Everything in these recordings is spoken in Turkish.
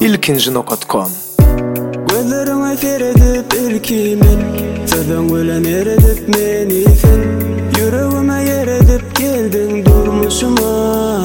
ilkinji.com. Gözlerime feredip ilkimin, sözün gülen eredip menifin, yüreğime yeredip geldin durmuşuma.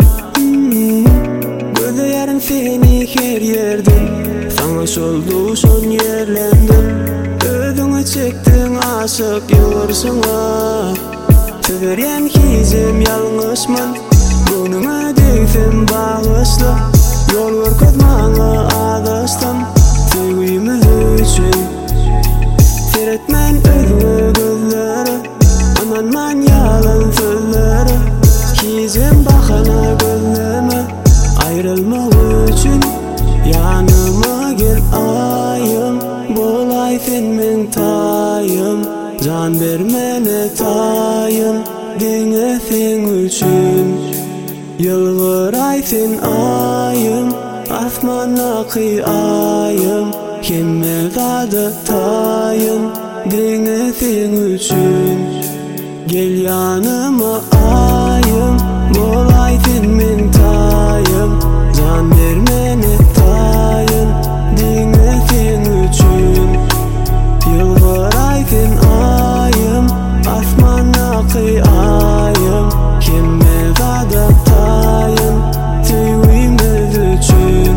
Gözlerim seni her yerden, sana soldu son yerlendim. Ödünü çektin aşık yılırsına, tüveren kizim yalnızman. Bununla değilsin bağışla, yol verkatmana adastan. Sevgimiz üçün seyretmen özgü gözleri, ananman yalan sözleri. Kizim bakana gözleme, ayrılma üçün yanıma gel ayım. Bolay sen men tayım, can vermene tayım. Dine sen üçün yılgıray sen ayım, asmana kıyayım. Kemmel dadı tayım, dine sen üçün gel yanıma ayım. Bolay sen men tayım, can vermene tayım. Dine sen üçün yılgıray sen ayım, asmana kıyayım. Kemmel dadı tayım, sevgimiz üçün.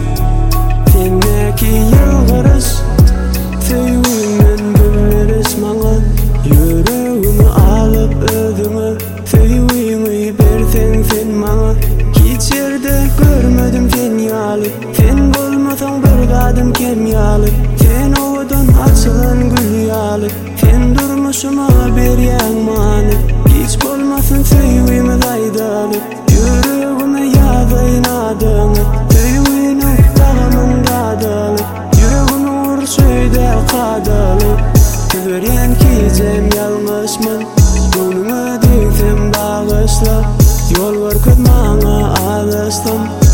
Sendeki yılgırız, sevgimin güleriz bana. Yüreğimi alıp ödümü, sevgimi bersen sen bana. Hiç yerde görmedim sen yalı, sen olmasan bir kadın kem yalı. Sen ovadan açılan gül yalı, sen durmuşuma bir yanmanı. Hiç olmasın sevgimiz aydalı, yüreğime yazayın adını. Sevginin dağımın dadalı, yüreğimi ursuyda kadalı. Tüveren kizem yalnızman, bununla değilsin bağışla, yol verkatmana adastan.